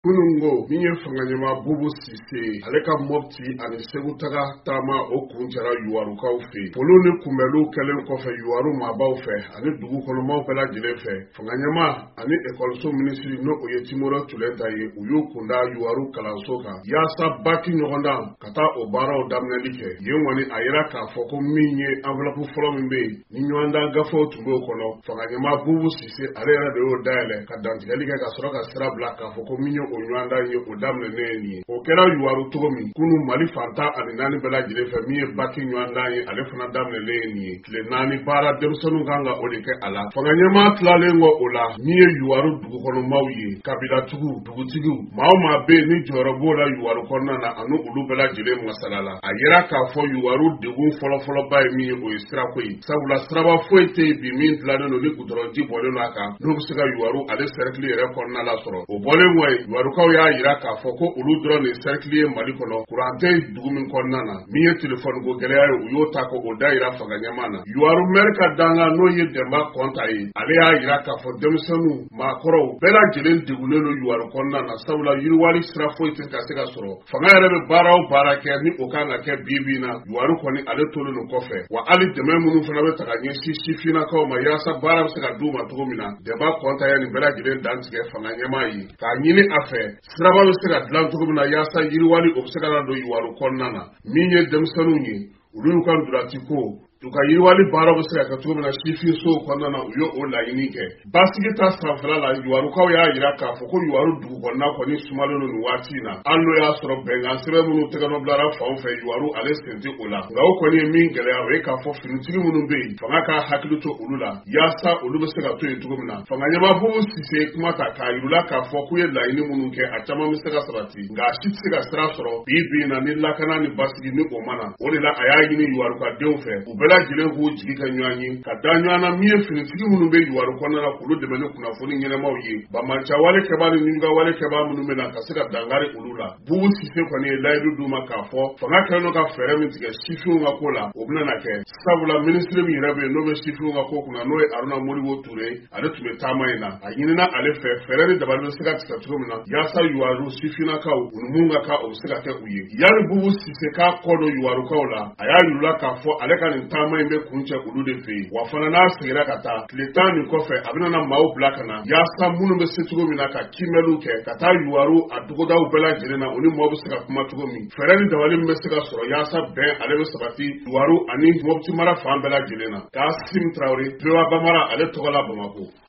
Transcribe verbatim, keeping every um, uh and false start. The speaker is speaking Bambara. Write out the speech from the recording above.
Kunungo, Niye Fanganyama Bubu Sise, Aleka Mopti, and Segutaga Tama Okunjara Yuaruka Ufe, Polone Kumelu Kelen Kofe Yuaru Mabaufe, and the Dugu Koloma Pela Gilefe, Fanganyama, and the Ecolso Ministry no Oyetimora Tuleta, Uyu Kunda Yuaru Kalansoka, Yasa Baki Noganda, Kata Obara Damnelike, Yewani Ayaka Foko Minye, Envelope Following Bay, Ninuanda Gafo Tugo Kono, Fanganyama Bubu Sise, Arena de Odile, Kadantigalika Kasroka Strabla, Foko Minyo. Onyanda ye odamne neni okera yuwaru tomi kunu mali fanta ani nani bela jire fe miye baki nyanda ye ale fana damne neni le nani bara demsonu ganga odeke ala fanganyama tlalengo ola miye yuwaru dugu kono mawye kabila tugu dugu tigu mawo ma be ni jorobo la yuwaru konna na anu ulu bela jire masalala ayera ka fo yuwaru dugu folo folo bay miye o istra koi sabula straba foite bi min tlano no ni kudronji bole no aka no bisika yuwaru ale cercle yere konna la soro o bole moy Warukaw ya yira ka foko ulu dro ni circuler mali kono kurante dugumin konnana miye telephone go gele ayo uyo tako o daira faganyamana yuaru merka danga no ye demba konta yi ale ya yira ka fo demsenu makoro bela jelen digulelo yuaru konnana sabula yirwali strafo itin ka sega soro fanga rebe baraw barake ni okanga ke bibina yuaru koni ale tolo no kofe wa ali deme munu fana be takanye shi fina ka ma yasa bara sega duma tugumina demba konta ya ni bela jelen dansige faganyama yi ka nyini Siraba be se ka dilan cogo min na yaasa yiriwali o be se ka na don yuwaru kɔnɔna na min ye denmisɛnninw ye olu y'u ka ndurati ko Duka yiriwali baara be se ka kɛ cogo min na sifin so kɔnɔna na u ye o laɲini kɛ basigi ta sanfɛla la yuwarukaw y'a yira k'a fɔ ko yuwaru dugu kɔnɔna kɔni sumalen don nin waati in na hali n'o y'a sɔrɔ bɛnkan sɛbɛn minnu tɛgɛnɔ bilara fanw fɛ yuwaru ale sen tɛ o la nka o kɔni ye min gɛlɛya o ye k'a fɔ finitigi minnu bɛ yen fanga k'a hakili to olu la yaasa olu be se ka to yen cogo min na fanga ɲɛmabugu Sise kuma ta k'a yirula k'a fɔ k'u ye laɲini minnu kɛ a caman be se ka sabati nka a si tɛ se ka sira sɔrɔ bi bi in na ni lakana ni basigi ni o mana o de la a y'a ɲini yuwarukadenw fɛ u bɛɛ lajɛlen k'u jigi ka ɲɔgɔn ye ka da ɲɔgɔn na min ye finitigi minnu bɛ yuwaru kɔnɔna na k'olu dɛmɛ ni kunnafoni ɲɛnamaw ye bamanca wale kɛbaa ni ɲunuga wale kɛbaa minnu bɛ na ka se ka dangari olu la Bubu Sise kɔni ye layidu d'u ma k'a fɔ fanga kɛlen don ka fɛɛrɛ min tigɛ sifinw ka ko la o bɛna na kɛ sabula minisiri min yɛrɛ bɛ yen n'o bɛ sifinw ka ko kunna n'o ye Aruna Modibo Ture ale tun bɛ taama in na a ɲinina ale fɛ fɛɛrɛ ni dabali bɛ se ka tigɛ cogo min na yaasa yuwaru sifinnakaw u ni mun ka kan o bɛ se ka kɛ u ye yani Bubu Sise k'a kɔ don yuwarukaw la a y'a yirula k'a fɔ ale ka nin taama in bɛ kun cɛ olu de fɛ yen wa fana n'a seginna ka taa tile tan nin kɔfɛ a bɛna na maaw bila ka na yaasa minnu bɛ se cogo min na ka kiimɛliw kɛ ka taa yuwaru a dugudaw bɛɛ lajɛlen na o ni maaw bɛ se ka kuma cogo min fɛɛrɛ ni dabali min bɛ se ka sɔrɔ yaasa bɛn ale bɛ sabati yuwaru ani Mopti mara fan bɛɛ lajɛlen na Kasim Traore Bewa Bamara ale tɔgɔ la Bamako